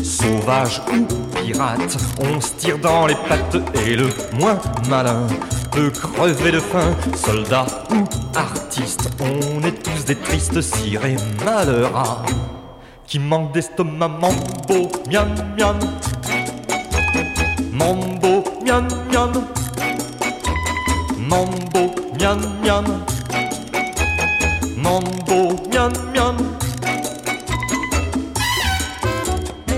Sauvage ou pirate, on se tire dans les pattes et le moins malin peut crever de faim. Soldat ou artiste, on est tous des tristes cires et malheureux qui manquent d'estomac. Mambo, miam miam. Mambo, miam miam. Mambo, miam miam. Mambo, miam miam.